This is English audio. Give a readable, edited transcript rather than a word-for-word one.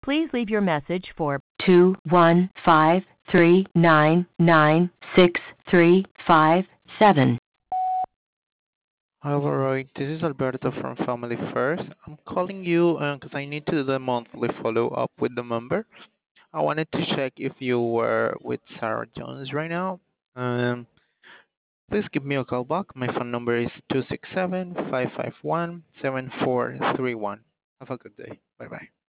Please leave your message for 215399635. Hello, Roy. This is Alberto from Family First. I'm calling you because I need to do the monthly follow up with the member. I wanted to check if you were with Sarah Jones right now. Um, Please give me a call back. My phone number is 267 551 7431. Have a good day. Bye bye.